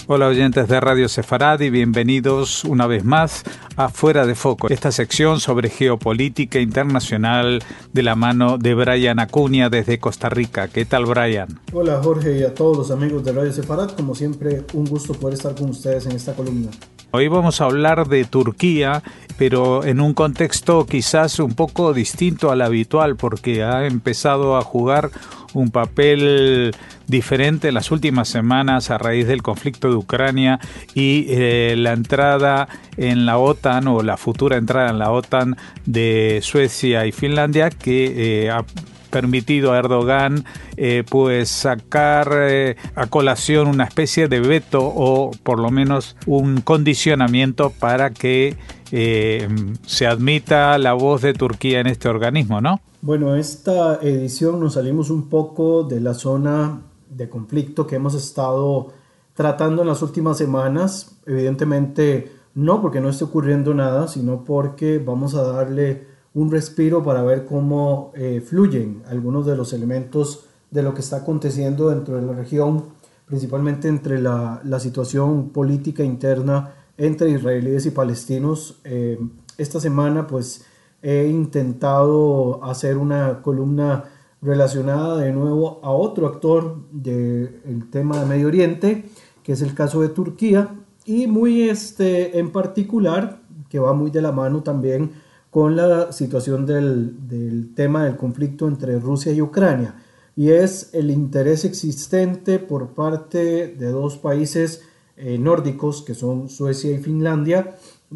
Hola oyentes de Radio Sefarad y bienvenidos una vez más a Fuera de Foco, esta sección sobre geopolítica internacional de la mano de Brian Acuña desde Costa Rica. ¿Qué tal, Brian? Hola Jorge y a todos los amigos de Radio Sefarad, como siempre un gusto poder estar con ustedes en esta columna. Hoy vamos a hablar de Turquía, pero en un contexto quizás un poco distinto al habitual, porque ha empezado a jugar un papel diferente en las últimas semanas a raíz del conflicto de Ucrania y la entrada en la OTAN o la futura entrada en la OTAN de Suecia y Finlandia, que ha permitido a Erdogan pues sacar a colación una especie de veto o por lo menos un condicionamiento para que se admita la voz de Turquía en este organismo, ¿no? Bueno, esta edición nos salimos un poco de la zona de conflicto que hemos estado tratando en las últimas semanas. Evidentemente no porque no esté ocurriendo nada, sino porque vamos a darle un respiro para ver cómo fluyen algunos de los elementos de lo que está aconteciendo dentro de la región, principalmente entre la situación política interna entre israelíes y palestinos. Esta semana pues he intentado hacer una columna relacionada de nuevo a otro actor del tema de Medio Oriente, que es el caso de Turquía, y muy en particular, que va muy de la mano también con la situación del tema del conflicto entre Rusia y Ucrania, y es el interés existente por parte de dos países nórdicos, que son Suecia y Finlandia,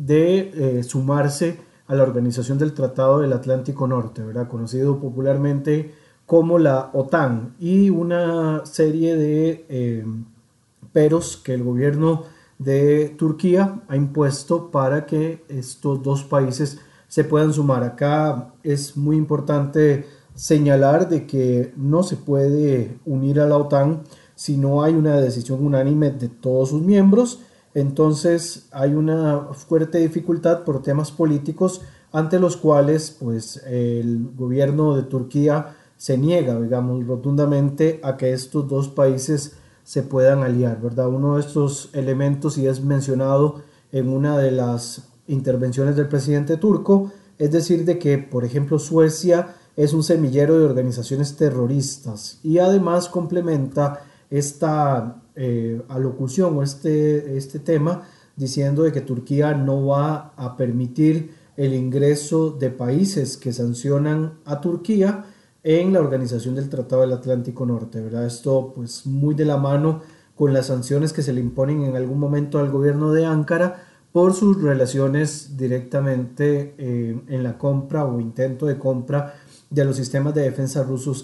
de sumarse a la Organización del Tratado del Atlántico Norte, ¿verdad? Conocido popularmente como la OTAN, y una serie de peros que el gobierno de Turquía ha impuesto para que estos dos países se puedan sumar. Acá es muy importante señalar de que no se puede unir a la OTAN si no hay una decisión unánime de todos sus miembros. Entonces hay una fuerte dificultad por temas políticos ante los cuales pues el gobierno de Turquía se niega, digamos, rotundamente a que estos dos países se puedan aliar, ¿verdad? Uno de estos elementos, y es mencionado en una de las intervenciones del presidente turco, es decir, de que, por ejemplo, Suecia es un semillero de organizaciones terroristas, y además complementa esta alocución o este tema diciendo de que Turquía no va a permitir el ingreso de países que sancionan a Turquía en la Organización del Tratado del Atlántico Norte, ¿verdad? Esto pues muy de la mano con las sanciones que se le imponen en algún momento al gobierno de Ankara por sus relaciones directamente en la compra o intento de compra de los sistemas de defensa rusos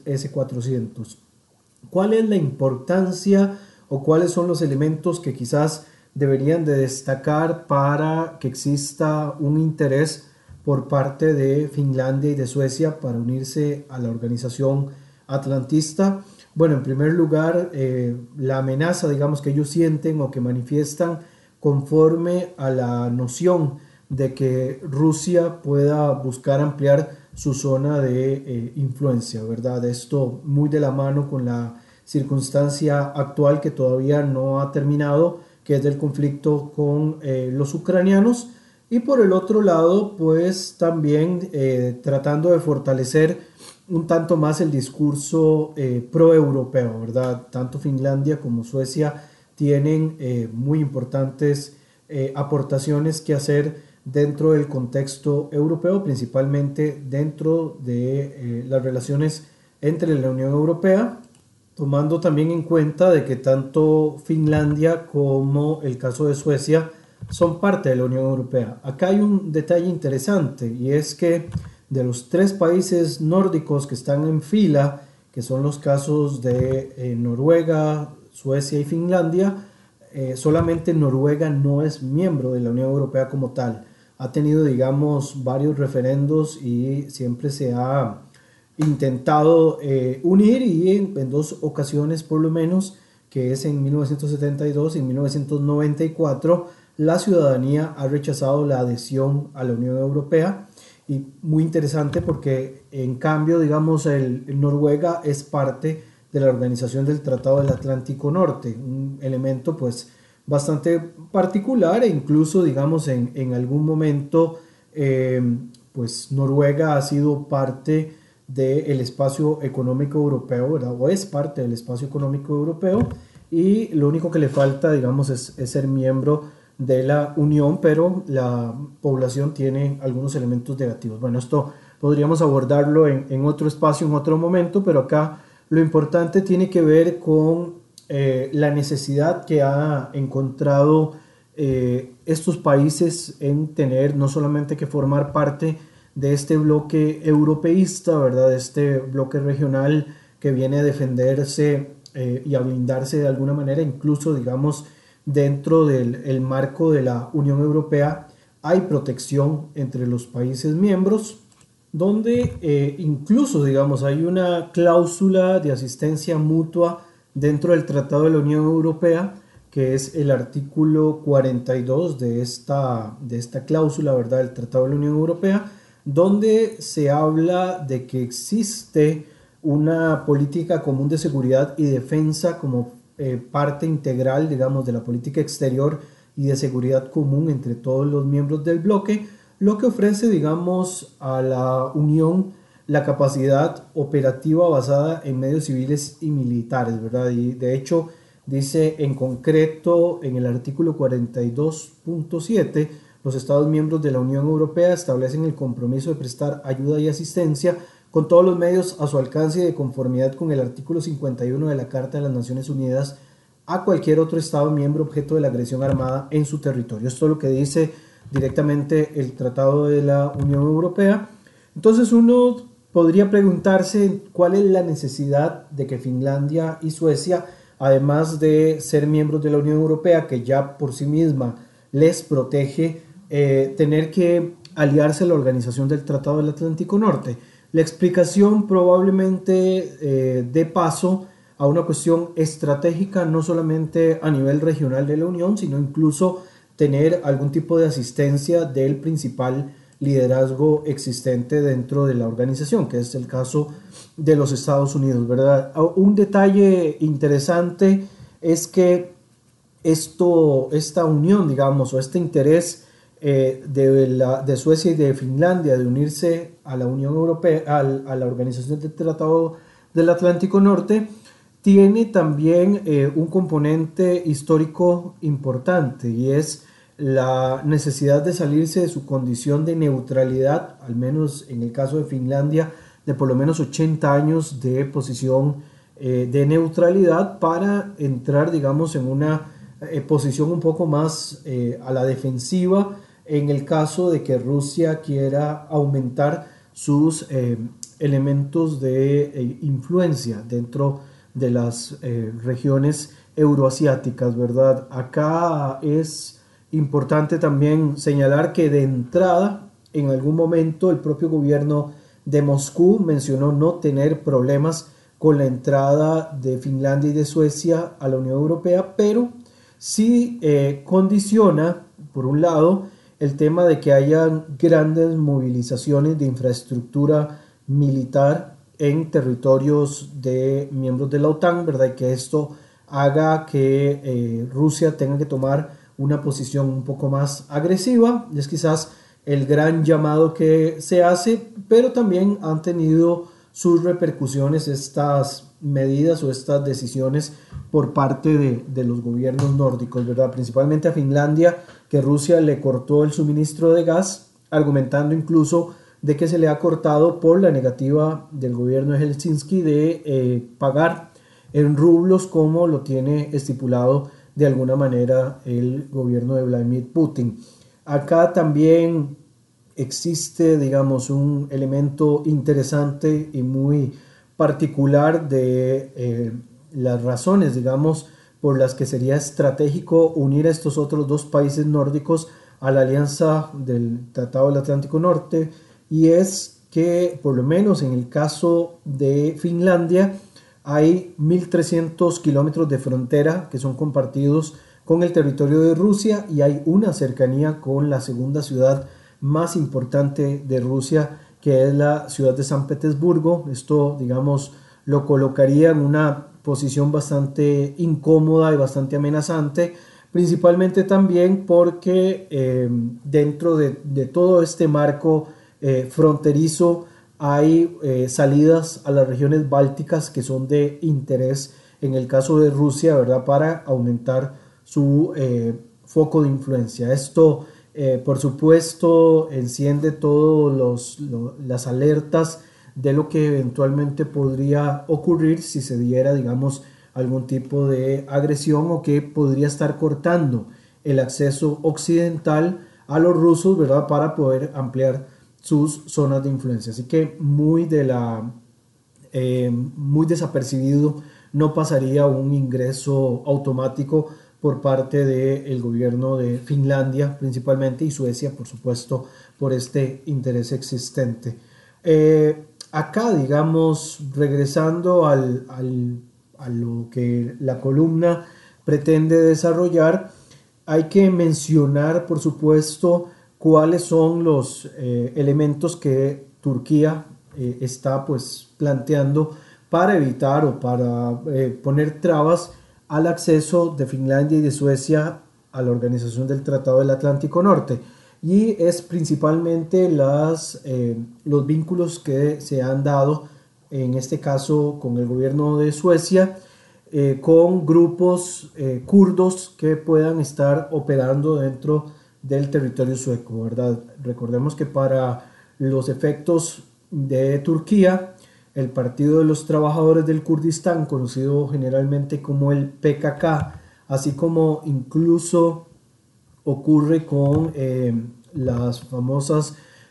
S-400. ¿Cuál es la importancia o cuáles son los elementos que quizás deberían de destacar para que exista un interés por parte de Finlandia y de Suecia para unirse a la organización atlantista? Bueno, en primer lugar, la amenaza, digamos, que ellos sienten o que manifiestan conforme a la noción de que Rusia pueda buscar ampliar su zona de influencia, ¿verdad? Esto muy de la mano con la circunstancia actual que todavía no ha terminado, que es del conflicto con los ucranianos. Y por el otro lado, pues también tratando de fortalecer un tanto más el discurso pro-europeo, ¿verdad? Tanto Finlandia como Suecia tienen muy importantes aportaciones que hacer dentro del contexto europeo, principalmente dentro de las relaciones entre la Unión Europea, tomando también en cuenta de que tanto Finlandia como el caso de Suecia son parte de la Unión Europea. Acá hay un detalle interesante, y es que de los tres países nórdicos que están en fila, que son los casos de Noruega, Suecia y Finlandia, solamente Noruega no es miembro de la Unión Europea como tal. Ha tenido, digamos, varios referendos y siempre se ha intentado unir, y en dos ocasiones por lo menos, que es en 1972 y en 1994, la ciudadanía ha rechazado la adhesión a la Unión Europea. Y muy interesante porque en cambio, digamos, el Noruega es parte de la Organización del Tratado del Atlántico Norte, un elemento pues bastante particular e incluso digamos en algún momento pues Noruega ha sido parte del espacio económico europeo, ¿verdad? O es parte del espacio económico europeo y lo único que le falta digamos es ser miembro de la Unión, pero la población tiene algunos elementos negativos. Bueno, esto podríamos abordarlo en otro espacio, en otro momento, pero acá lo importante tiene que ver con la necesidad que ha encontrado estos países en tener no solamente que formar parte de este bloque europeísta, ¿verdad? De este bloque regional que viene a defenderse y a blindarse de alguna manera, incluso digamos dentro del marco de la Unión Europea hay protección entre los países miembros, donde incluso, digamos, hay una cláusula de asistencia mutua dentro del Tratado de la Unión Europea, que es el artículo 42 de esta cláusula, ¿verdad?, del Tratado de la Unión Europea, donde se habla de que existe una política común de seguridad y defensa como parte integral, digamos, de la política exterior y de seguridad común entre todos los miembros del bloque, lo que ofrece, digamos, a la Unión la capacidad operativa basada en medios civiles y militares, ¿verdad? Y de hecho dice en concreto en el artículo 42.7, los Estados miembros de la Unión Europea establecen el compromiso de prestar ayuda y asistencia con todos los medios a su alcance y de conformidad con el artículo 51 de la Carta de las Naciones Unidas a cualquier otro Estado miembro objeto de la agresión armada en su territorio. Esto es lo que dice directamente el Tratado de la Unión Europea. Entonces uno podría preguntarse cuál es la necesidad de que Finlandia y Suecia, además de ser miembros de la Unión Europea, que ya por sí misma les protege, tener que aliarse a la Organización del Tratado del Atlántico Norte. La explicación probablemente dé paso a una cuestión estratégica, no solamente a nivel regional de la Unión, sino incluso tener algún tipo de asistencia del principal liderazgo existente dentro de la organización, que es el caso de los Estados Unidos, ¿verdad? Un detalle interesante es que esta unión, digamos, o este interés de Suecia y de Finlandia de unirse a la Unión Europea, a la Organización del Tratado del Atlántico Norte, tiene también un componente histórico importante, y es la necesidad de salirse de su condición de neutralidad, al menos en el caso de Finlandia, de por lo menos 80 años de posición de neutralidad, para entrar, digamos, en una posición un poco más a la defensiva en el caso de que Rusia quiera aumentar sus elementos de influencia dentro de las regiones euroasiáticas, ¿verdad? Acá es importante también señalar que de entrada, en algún momento, el propio gobierno de Moscú mencionó no tener problemas con la entrada de Finlandia y de Suecia a la Unión Europea, pero sí condiciona, por un lado, el tema de que hayan grandes movilizaciones de infraestructura militar en territorios de miembros de la OTAN, ¿verdad? Y que esto haga que Rusia tenga que tomar una posición un poco más agresiva. Es quizás el gran llamado que se hace, pero también han tenido sus repercusiones estas medidas o estas decisiones por parte de los gobiernos nórdicos, ¿verdad? Principalmente a Finlandia, que Rusia le cortó el suministro de gas, argumentando incluso de que se le ha cortado por la negativa del gobierno de Helsinki de pagar en rublos como lo tiene estipulado de alguna manera el gobierno de Vladimir Putin. Acá también existe, digamos, un elemento interesante y muy particular de las razones, digamos, por las que sería estratégico unir a estos otros dos países nórdicos a la alianza del Tratado del Atlántico Norte, y es que, por lo menos en el caso de Finlandia, hay 1.300 kilómetros de frontera que son compartidos con el territorio de Rusia, y hay una cercanía con la segunda ciudad más importante de Rusia, que es la ciudad de San Petersburgo. Esto, digamos, lo colocaría en una posición bastante incómoda y bastante amenazante, principalmente también porque dentro de todo este marco fronterizo hay salidas a las regiones bálticas que son de interés en el caso de Rusia, ¿verdad? Para aumentar su foco de influencia. Esto, por supuesto, enciende todas las alertas de lo que eventualmente podría ocurrir si se diera, digamos, algún tipo de agresión o que podría estar cortando el acceso occidental a los rusos, ¿verdad? Para poder ampliar sus zonas de influencia. Así que muy desapercibido no pasaría un ingreso automático por parte del gobierno de Finlandia principalmente y Suecia, por supuesto, por este interés existente. Acá, digamos, regresando a lo que la columna pretende desarrollar, hay que mencionar, por supuesto, cuáles son los elementos que Turquía está pues planteando para evitar o para poner trabas al acceso de Finlandia y de Suecia a la Organización del Tratado del Atlántico Norte. Y es principalmente los vínculos que se han dado, en este caso con el gobierno de Suecia, con grupos kurdos que puedan estar operando dentro del territorio sueco, ¿verdad? Recordemos que para los efectos de Turquía, el Partido de los Trabajadores del Kurdistán, conocido generalmente como el PKK, así como incluso ocurre con las famosas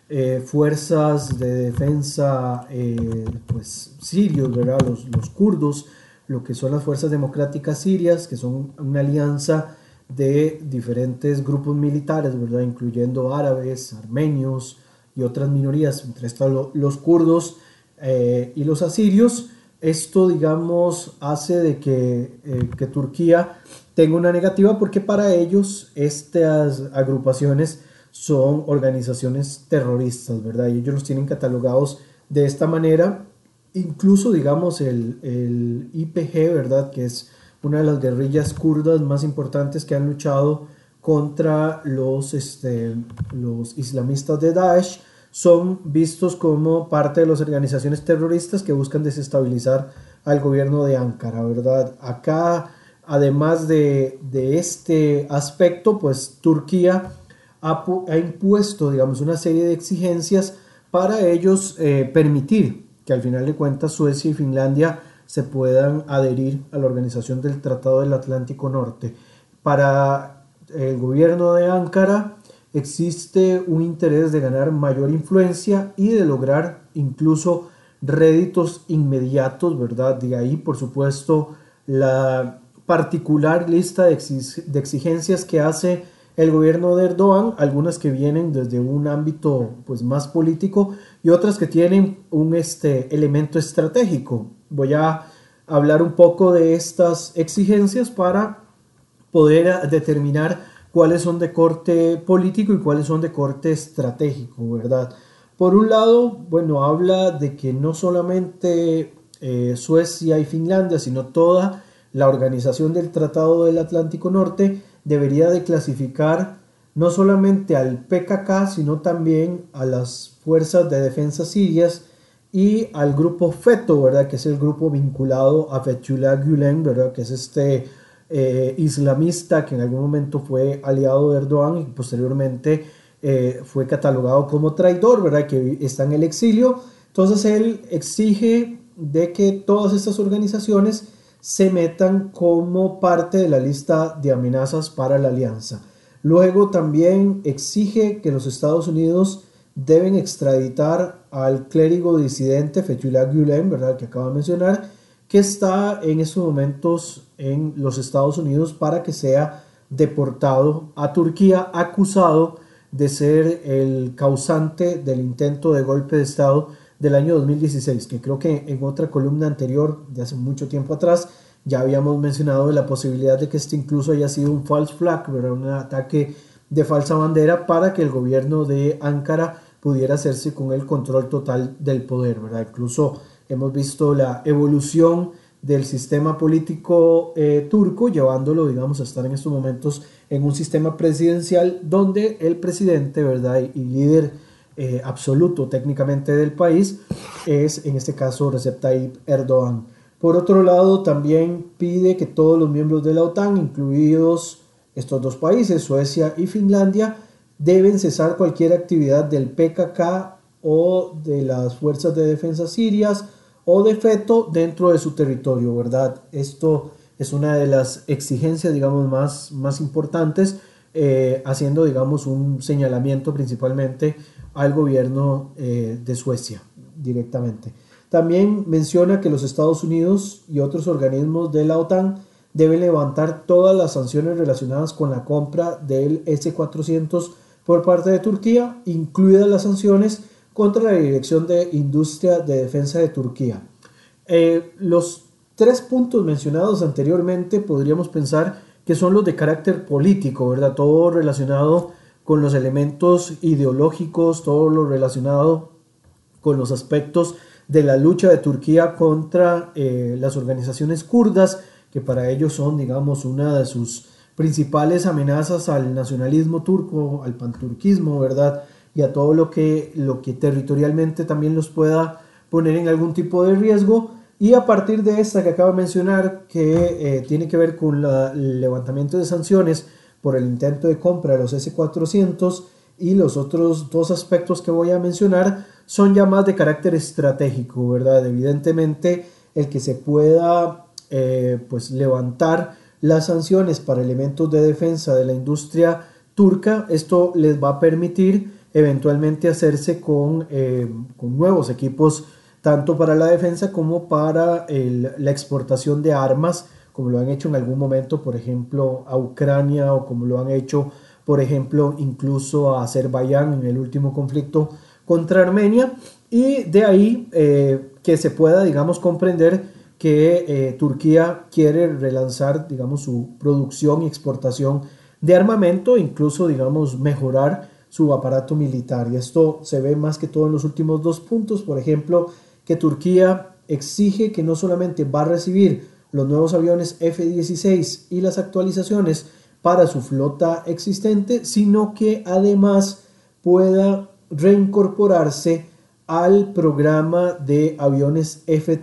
fuerzas de defensa pues, sirios, ¿verdad? Los kurdos, lo que son las fuerzas democráticas sirias, que son una alianza de diferentes grupos militares, ¿verdad? Incluyendo árabes, armenios y otras minorías, entre estas los kurdos y los asirios. Esto, digamos, hace de que Turquía tenga una negativa porque para ellos estas agrupaciones son organizaciones terroristas, ¿verdad? Y ellos los tienen catalogados de esta manera. Incluso, digamos, el YPG, ¿verdad? Que es una de las guerrillas kurdas más importantes que han luchado contra los islamistas de Daesh, son vistos como parte de las organizaciones terroristas que buscan desestabilizar al gobierno de Ankara, ¿verdad? Acá, además de este aspecto, pues Turquía ha impuesto, digamos, una serie de exigencias para ellos permitir que al final de cuentas Suecia y Finlandia se puedan adherir a la Organización del Tratado del Atlántico Norte. Para el gobierno de Ankara existe un interés de ganar mayor influencia y de lograr incluso réditos inmediatos, ¿verdad? De ahí, por supuesto, la particular lista de exigencias que hace el gobierno de Erdogan, algunas que vienen desde un ámbito pues, más político y otras que tienen un elemento estratégico. Voy a hablar un poco de estas exigencias para poder determinar cuáles son de corte político y cuáles son de corte estratégico, ¿verdad? Por un lado, bueno, habla de que no solamente Suecia y Finlandia, sino toda la Organización del Tratado del Atlántico Norte debería de clasificar no solamente al PKK, sino también a las fuerzas de defensa sirias y al grupo FETÖ, ¿verdad? Que es el grupo vinculado a Fethullah Gülen, ¿verdad? Que es islamista que en algún momento fue aliado de Erdogan y posteriormente fue catalogado como traidor, ¿verdad? Que está en el exilio. Entonces él exige de que todas estas organizaciones se metan como parte de la lista de amenazas para la alianza. Luego también exige que los Estados Unidos deben extraditar al clérigo disidente Fethullah Gülen, ¿verdad? Que acabo de mencionar, que está en estos momentos en los Estados Unidos para que sea deportado a Turquía, acusado de ser el causante del intento de golpe de Estado del año 2016, que creo que en otra columna anterior, de hace mucho tiempo atrás, ya habíamos mencionado la posibilidad de que este incluso haya sido un false flag, ¿verdad? Un ataque de falsa bandera para que el gobierno de Ankara pudiera hacerse con el control total del poder, ¿verdad? Incluso hemos visto la evolución del sistema político turco, llevándolo, digamos, a estar en estos momentos en un sistema presidencial donde el presidente, ¿verdad?, y líder absoluto técnicamente del país es, en este caso, Recep Tayyip Erdogan. Por otro lado, también pide que todos los miembros de la OTAN, incluidos estos dos países, Suecia y Finlandia, deben cesar cualquier actividad del PKK o de las fuerzas de defensa sirias o de FETÖ dentro de su territorio, ¿verdad? Esto es una de las exigencias, digamos, más importantes, haciendo, digamos, un señalamiento principalmente al gobierno de Suecia directamente. También menciona que los Estados Unidos y otros organismos de la OTAN deben levantar todas las sanciones relacionadas con la compra del S-400 por parte de Turquía, incluidas las sanciones contra la Dirección de Industria de Defensa de Turquía. Los tres puntos mencionados anteriormente podríamos pensar que son los de carácter político, ¿verdad? Todo relacionado con los elementos ideológicos, todo lo relacionado con los aspectos de la lucha de Turquía contra las organizaciones kurdas, que para ellos son, digamos, una de sus principales amenazas al nacionalismo turco, al panturquismo, ¿verdad? Y a todo lo que territorialmente también los pueda poner en algún tipo de riesgo. Y a partir de esta que acabo de mencionar, que tiene que ver con el levantamiento de sanciones por el intento de compra de los S-400 y los otros dos aspectos que voy a mencionar, son ya más de carácter estratégico, ¿verdad? Evidentemente, el que se pueda pues levantar las sanciones para elementos de defensa de la industria turca, esto les va a permitir eventualmente hacerse con nuevos equipos, tanto para la defensa como para la exportación de armas, como lo han hecho en algún momento, por ejemplo, a Ucrania, o como lo han hecho, por ejemplo, incluso a Azerbaiyán en el último conflicto contra Armenia. Y de ahí que se pueda, digamos, comprender que Turquía quiere relanzar, digamos, su producción y exportación de armamento, incluso, digamos, mejorar su aparato militar. Y esto se ve más que todo en los últimos dos puntos. Por ejemplo, que Turquía exige que no solamente va a recibir los nuevos aviones F-16 y las actualizaciones para su flota existente, sino que además pueda reincorporarse al programa de aviones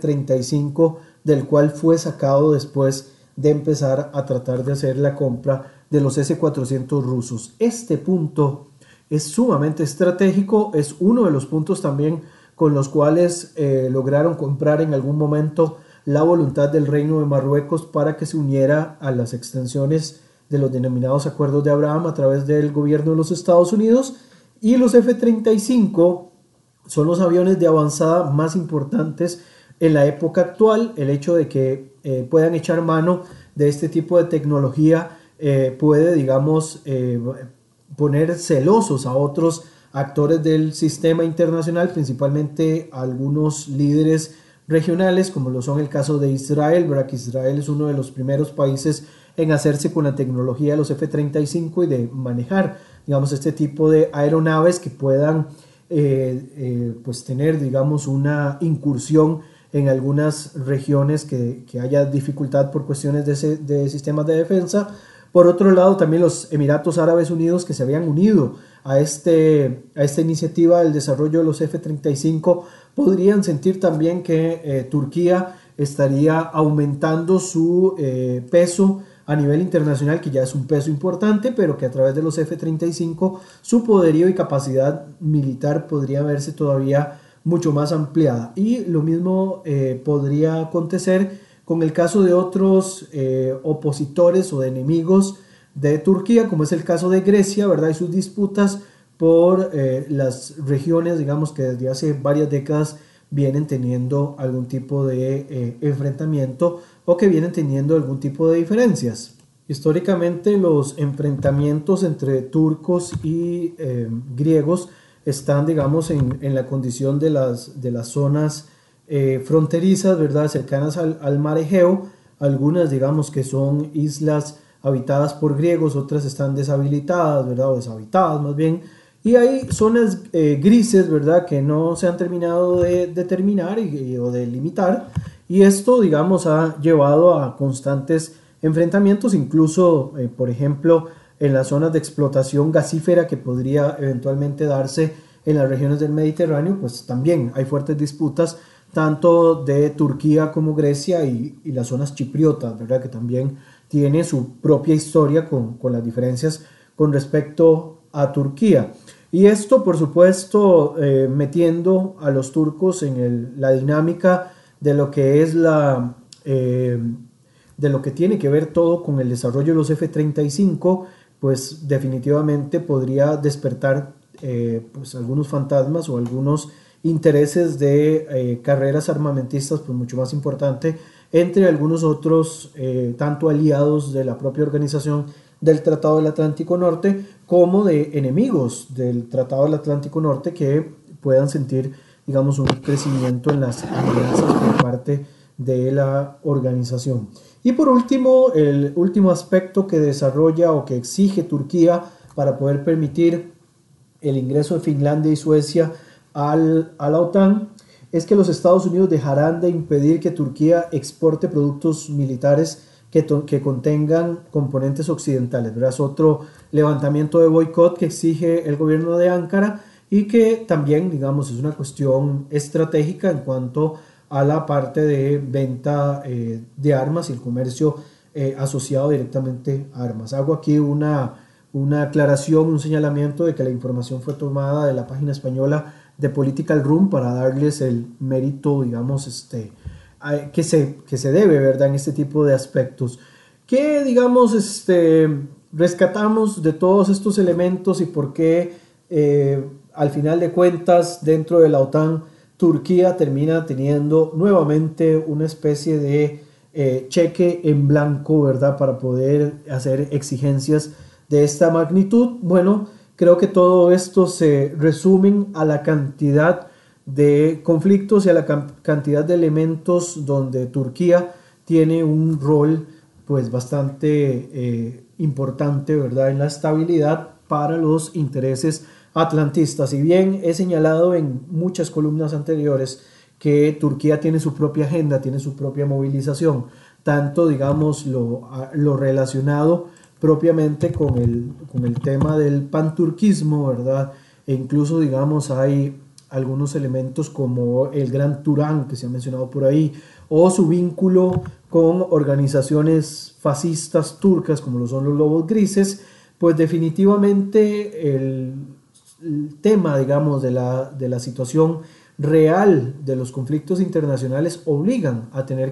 F-35, del cual fue sacado después de empezar a tratar de hacer la compra de los S-400 rusos. Este punto es sumamente estratégico, es uno de los puntos también con los cuales lograron comprar en algún momento la voluntad del Reino de Marruecos para que se uniera a las extensiones de los denominados Acuerdos de Abraham a través del gobierno de los Estados Unidos. Y los F-35 son los aviones de avanzada más importantes en la época actual. El hecho de que puedan echar mano de este tipo de tecnología puede, digamos, poner celosos a otros actores del sistema internacional, principalmente a algunos líderes regionales, como lo son el caso de Israel, ¿verdad? Que Israel es uno de los primeros países en hacerse con la tecnología de los F-35 y de manejar, digamos, este tipo de aeronaves que puedan pues tener, digamos, una incursión en algunas regiones que haya dificultad por cuestiones de sistemas de defensa. Por otro lado, también los Emiratos Árabes Unidos, que se habían unido a esta iniciativa del desarrollo de los F-35, podrían sentir también que Turquía estaría aumentando su peso a nivel internacional, que ya es un peso importante, pero que a través de los F-35 su poderío y capacidad militar podría verse todavía mucho más ampliada. Y lo mismo podría acontecer con el caso de otros opositores o de enemigos de Turquía, como es el caso de Grecia, ¿verdad? Y sus disputas por las regiones, digamos, que desde hace varias décadas vienen teniendo algún tipo de enfrentamiento o que vienen teniendo algún tipo de diferencias. Históricamente, los enfrentamientos entre turcos y griegos están, digamos, en la condición de las zonas fronterizas, ¿verdad? Cercanas al mar Egeo. Algunas, digamos, que son islas habitadas por griegos, otras están deshabilitadas, ¿verdad? O deshabitadas más bien. Y hay zonas grises, ¿verdad?, que no se han terminado de determinar o de limitar, y esto, digamos, ha llevado a constantes enfrentamientos, incluso, por ejemplo, en las zonas de explotación gasífera que podría eventualmente darse en las regiones del Mediterráneo, pues también hay fuertes disputas, tanto de Turquía como Grecia y las zonas chipriotas, ¿verdad?, que también tiene su propia historia con las diferencias con respecto a Turquía. Y esto, por supuesto, metiendo a los turcos en la dinámica de lo que es de lo que tiene que ver todo con el desarrollo de los F-35, pues definitivamente podría despertar pues algunos fantasmas o algunos intereses de carreras armamentistas, pues mucho más importante, entre algunos otros, tanto aliados de la propia organización del Tratado del Atlántico Norte, como de enemigos del Tratado del Atlántico Norte que puedan sentir, digamos, un crecimiento en las amenazas por parte de la organización. Y por último, el último aspecto que desarrolla o que exige Turquía para poder permitir el ingreso de Finlandia y Suecia a la OTAN es que los Estados Unidos dejarán de impedir que Turquía exporte productos militares que contengan componentes occidentales, ¿verdad? Es otro levantamiento de boicot que exige el gobierno de Ankara y que también, digamos, es una cuestión estratégica en cuanto a la parte de venta de armas y el comercio asociado directamente a armas. Hago aquí una aclaración, un señalamiento de que la información fue tomada de la página española de Political Room para darles el mérito, digamos, que se debe, ¿verdad?, en este tipo de aspectos. ¿Qué, digamos, rescatamos de todos estos elementos y por qué, al final de cuentas, dentro de la OTAN, Turquía termina teniendo nuevamente una especie de cheque en blanco, ¿verdad?, para poder hacer exigencias de esta magnitud? Bueno, creo que todo esto se resume a la cantidad de conflictos y a la cantidad de elementos donde Turquía tiene un rol pues bastante importante, ¿verdad?, en la estabilidad para los intereses atlantistas. Si bien he señalado en muchas columnas anteriores que Turquía tiene su propia agenda, tiene su propia movilización, tanto, digamos, lo relacionado propiamente con el tema del panturquismo, ¿verdad? E incluso, digamos, hay algunos elementos como el Gran Turán, que se ha mencionado por ahí, o su vínculo con organizaciones fascistas turcas, como lo son los Lobos Grises, pues definitivamente el tema, digamos, de la situación real de los conflictos internacionales obligan a tener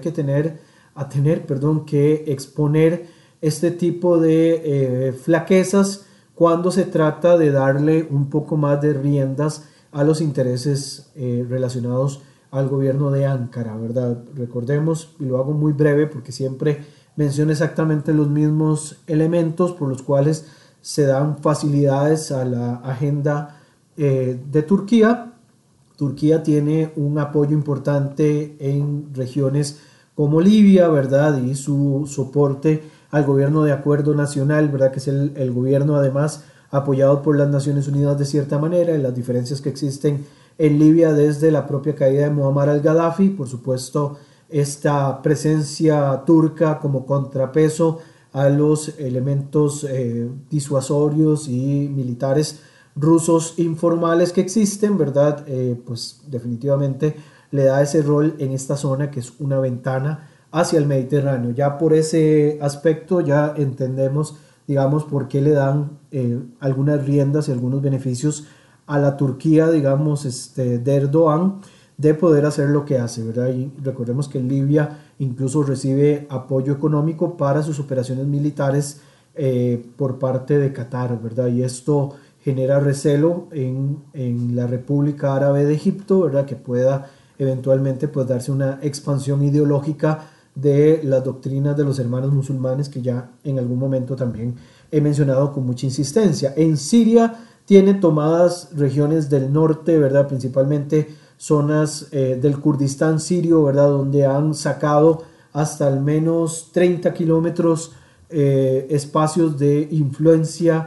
que exponer este tipo de flaquezas cuando se trata de darle un poco más de riendas a los intereses relacionados al gobierno de Ankara, ¿verdad? Recordemos, y lo hago muy breve porque siempre menciono exactamente los mismos elementos por los cuales se dan facilidades a la agenda de Turquía. Turquía tiene un apoyo importante en regiones como Libia, ¿verdad?, y su soporte al gobierno de acuerdo nacional, ¿verdad?, que es el gobierno además apoyado por las Naciones Unidas de cierta manera, en las diferencias que existen en Libia desde la propia caída de Muammar al-Gaddafi, por supuesto esta presencia turca como contrapeso a los elementos disuasorios y militares rusos informales que existen, ¿verdad? Pues definitivamente le da ese rol en esta zona que es una ventana hacia el Mediterráneo. Ya por ese aspecto ya entendemos, digamos, por qué le dan algunas riendas y algunos beneficios a la Turquía, digamos, de Erdogan, de poder hacer lo que hace, ¿verdad? Y recordemos que Libia incluso recibe apoyo económico para sus operaciones militares por parte de Qatar, ¿verdad? Y esto genera recelo en la República Árabe de Egipto, ¿verdad?, que pueda eventualmente pues darse una expansión ideológica de las doctrinas de los hermanos musulmanes, que ya en algún momento también he mencionado con mucha insistencia. En Siria tiene tomadas regiones del norte, ¿verdad?, principalmente zonas del Kurdistán sirio, ¿verdad?, donde han sacado hasta al menos 30 kilómetros espacios de influencia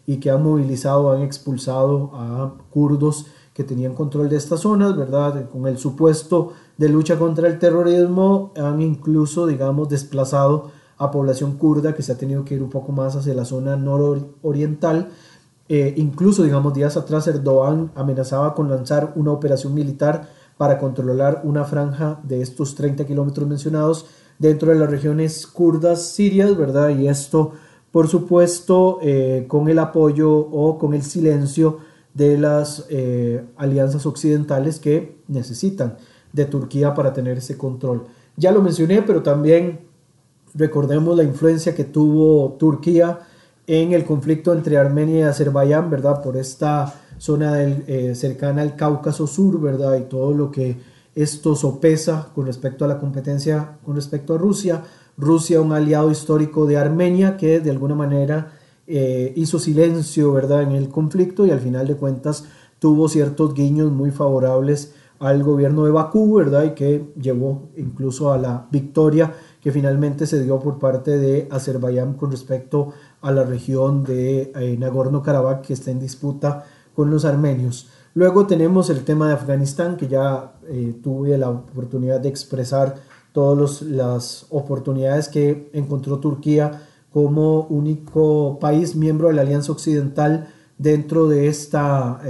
y que han movilizado, han expulsado a kurdos que tenían control de estas zonas, ¿verdad? Con el supuesto de lucha contra el terrorismo, han incluso, digamos, desplazado a población kurda que se ha tenido que ir un poco más hacia la zona nororiental. Incluso, digamos, días atrás Erdogan amenazaba con lanzar una operación militar para controlar una franja de estos 30 kilómetros mencionados dentro de las regiones kurdas sirias, ¿verdad? Y esto, por supuesto, con el apoyo o con el silencio de las alianzas occidentales que necesitan de Turquía para tener ese control. Ya lo mencioné, pero también recordemos la influencia que tuvo Turquía en el conflicto entre Armenia y Azerbaiyán, ¿verdad? Por esta zona cercana al Cáucaso Sur, ¿verdad? Y todo lo que esto sopesa con respecto a la competencia con respecto a Rusia. Rusia, un aliado histórico de Armenia que de alguna manera hizo silencio, ¿verdad?, en el conflicto, y al final de cuentas tuvo ciertos guiños muy favorables al gobierno de Bakú, ¿verdad?, y que llevó incluso a la victoria que finalmente se dio por parte de Azerbaiyán con respecto a la región de Nagorno-Karabaj, que está en disputa con los armenios. Luego tenemos el tema de Afganistán, que ya tuve la oportunidad de expresar todas las oportunidades que encontró Turquía como único país miembro de la Alianza Occidental dentro de esta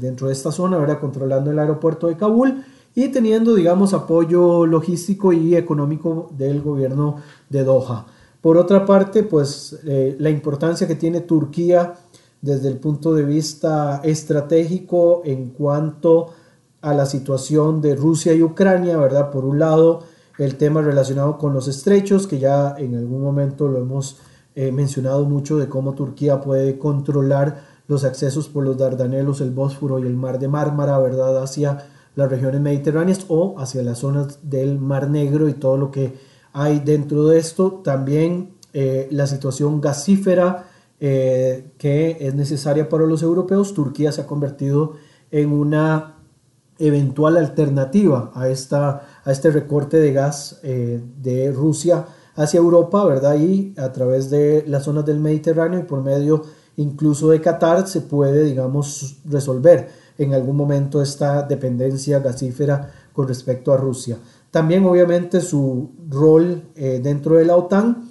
zona, ¿verdad?, controlando el aeropuerto de Kabul y teniendo, digamos, apoyo logístico y económico del gobierno de Doha. Por otra parte, pues la importancia que tiene Turquía desde el punto de vista estratégico en cuanto a la situación de Rusia y Ucrania, ¿verdad? Por un lado, el tema relacionado con los estrechos, que ya en algún momento lo hemos mencionado mucho, de cómo Turquía puede controlar los accesos por los Dardanelos, el Bósforo y el Mar de Mármara, ¿verdad?, hacia las regiones mediterráneas o hacia las zonas del Mar Negro y todo lo que hay dentro de esto. También la situación gasífera que es necesaria para los europeos. Turquía se ha convertido en una eventual alternativa a este recorte de gas de Rusia hacia Europa, ¿verdad? Y a través de las zonas del Mediterráneo y por medio incluso de Qatar se puede, digamos, resolver en algún momento esta dependencia gasífera con respecto a Rusia. También obviamente su rol dentro de la OTAN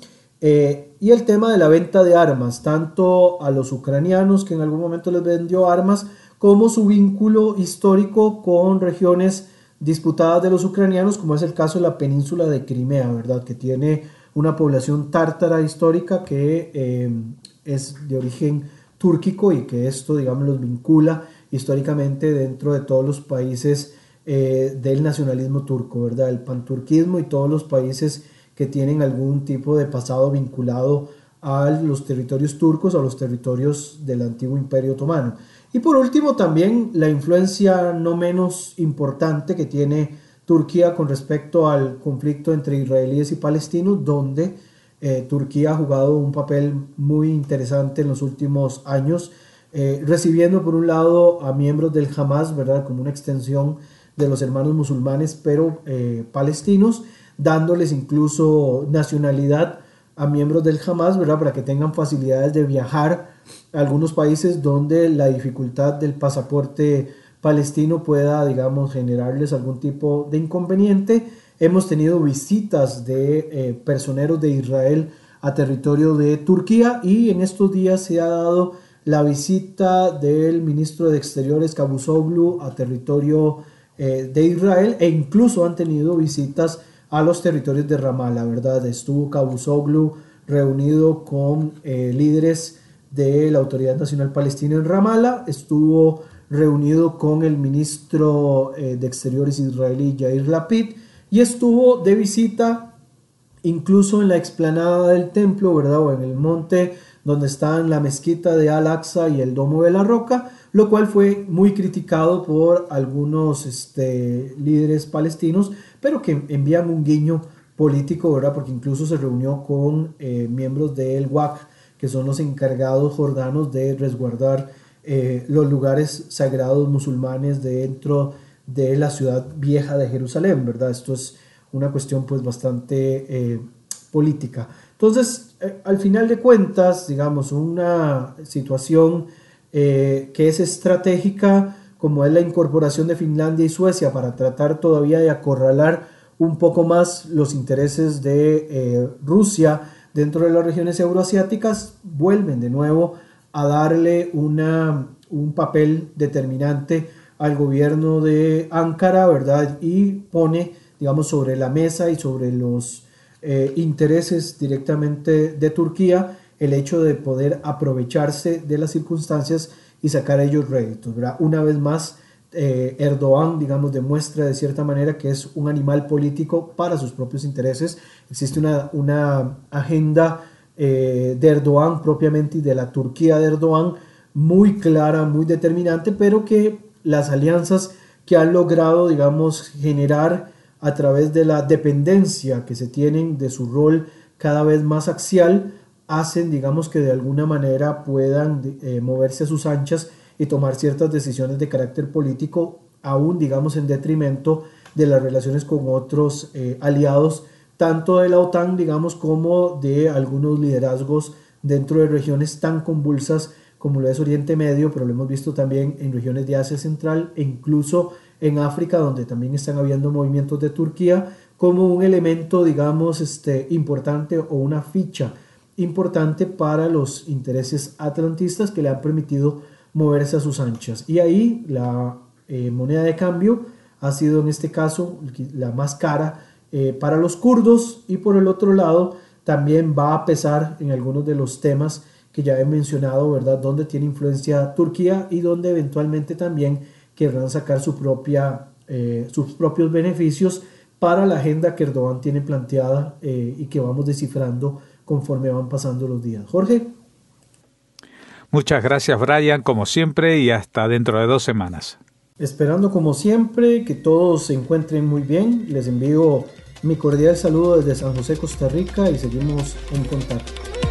y el tema de la venta de armas, tanto a los ucranianos, que en algún momento les vendió armas, como su vínculo histórico con regiones disputadas de los ucranianos, como es el caso de la península de Crimea, ¿verdad?, que tiene una población tártara histórica que es de origen túrquico y que esto, digamos, los vincula históricamente dentro de todos los países del nacionalismo turco, ¿verdad?, el panturquismo y todos los países que tienen algún tipo de pasado vinculado a los territorios turcos, a los territorios del antiguo Imperio Otomano. Y por último también la influencia no menos importante que tiene Turquía con respecto al conflicto entre israelíes y palestinos, donde Turquía ha jugado un papel muy interesante en los últimos años, recibiendo por un lado a miembros del Hamas, ¿verdad?, como una extensión de los hermanos musulmanes, pero palestinos, dándoles incluso nacionalidad a miembros del Hamas, ¿verdad?, para que tengan facilidades de viajar a algunos países donde la dificultad del pasaporte palestino pueda, digamos, generarles algún tipo de inconveniente. Hemos tenido visitas de personeros de Israel a territorio de Turquía y en estos días se ha dado la visita del ministro de Exteriores Cavusoglu a territorio de Israel, e incluso han tenido visitas a los territorios de Ramallah, ¿verdad? Estuvo Cavusoglu reunido con líderes de la Autoridad Nacional Palestina en Ramallah, estuvo reunido con el ministro de Exteriores israelí Yair Lapid y estuvo de visita incluso en la explanada del templo, ¿verdad?, o en el monte donde están la mezquita de Al-Aqsa y el Domo de la Roca, lo cual fue muy criticado por algunos líderes palestinos, pero que envían un guiño político, ¿verdad?, porque incluso se reunió con miembros del Waqf, que son los encargados jordanos de resguardar los lugares sagrados musulmanes dentro de la ciudad vieja de Jerusalén, ¿verdad? Esto es una cuestión pues bastante política. Entonces, al final de cuentas, digamos, una situación que es estratégica, como es la incorporación de Finlandia y Suecia para tratar todavía de acorralar un poco más los intereses de Rusia dentro de las regiones euroasiáticas, vuelven de nuevo a darle un papel determinante al gobierno de Ankara, ¿verdad? Y pone, digamos, sobre la mesa y sobre los intereses directamente de Turquía el hecho de poder aprovecharse de las circunstancias y sacar ellos réditos, ¿verdad? Una vez más, Erdogan, digamos, demuestra de cierta manera que es un animal político para sus propios intereses. Existe una agenda de Erdogan propiamente y de la Turquía de Erdogan muy clara, muy determinante, pero que las alianzas que han logrado, digamos, generar a través de la dependencia que se tienen de su rol cada vez más axial, hacen, digamos, que de alguna manera puedan moverse a sus anchas y tomar ciertas decisiones de carácter político, aún, digamos, en detrimento de las relaciones con otros aliados, tanto de la OTAN, digamos, como de algunos liderazgos dentro de regiones tan convulsas como lo es Oriente Medio, pero lo hemos visto también en regiones de Asia Central e incluso en África, donde también están habiendo movimientos de Turquía, como un elemento, digamos, importante o una ficha importante para los intereses atlantistas que le han permitido moverse a sus anchas. Y ahí la moneda de cambio ha sido en este caso la más cara para los kurdos, y por el otro lado también va a pesar en algunos de los temas que ya he mencionado, ¿verdad? Donde tiene influencia Turquía y donde eventualmente también querrán sacar sus propios beneficios para la agenda que Erdogan tiene planteada y que vamos descifrando conforme van pasando los días. Jorge. Muchas gracias, Brian, como siempre, y hasta dentro de 2 semanas. Esperando como siempre que todos se encuentren muy bien. Les envío mi cordial saludo desde San José, Costa Rica, y seguimos en contacto.